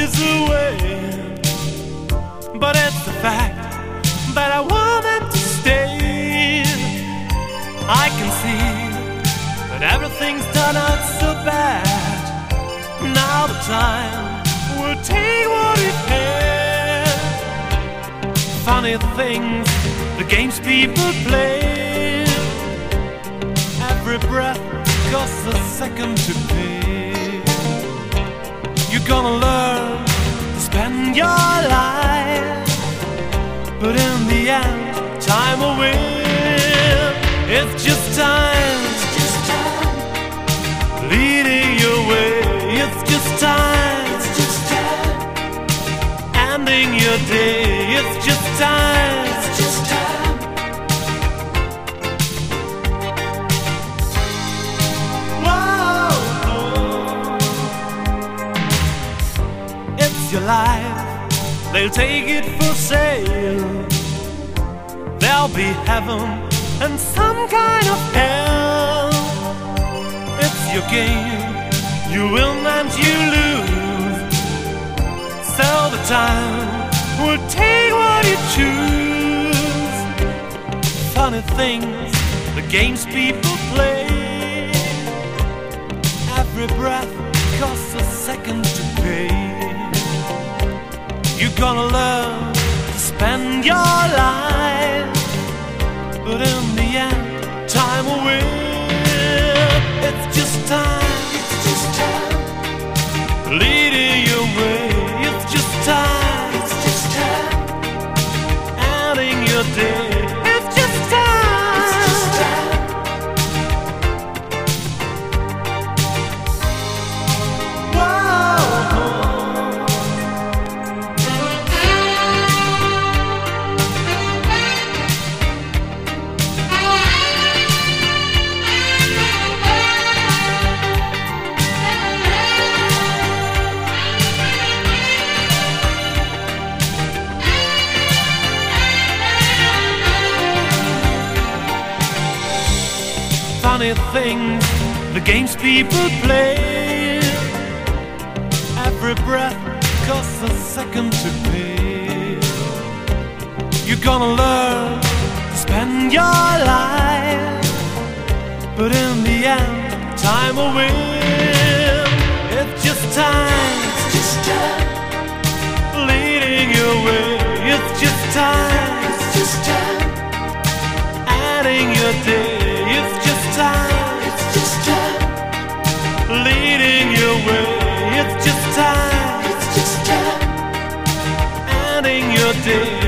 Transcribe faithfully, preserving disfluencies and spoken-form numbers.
is the way, but it's the fact that I want them to stay. I can see that everything's done out so bad. Now the time will take what it can. Funny things, the games people play. Every breath costs a second to pay. You're gonna learn to spend your life, but in the end, time will win. It's just time, it's just time leading your way. It's just time, it's just time ending your day. It's just time, it's just time. Whoa, it's your life. They'll take it for sale. There'll be heaven and some kind of hell. It's your game, you win and you lose. So the time will take what you choose. Funny things, the games people play. Every breath costs a second to pay. You're gonna learn to spend your life, but in the end, time will win. It's just time, it's just time leading your way. It's just time, it's just time ending your day. It's just time, it's just time. Funny things, the games people play. Every breath costs a second to pay. You're gonna learn to spend your life, but in the end, time will win. It's just time, it's just time leading your way. It's just time, it's just time adding your day. It's just time, it's just time leading your way. It's just time, it's just time ending your day.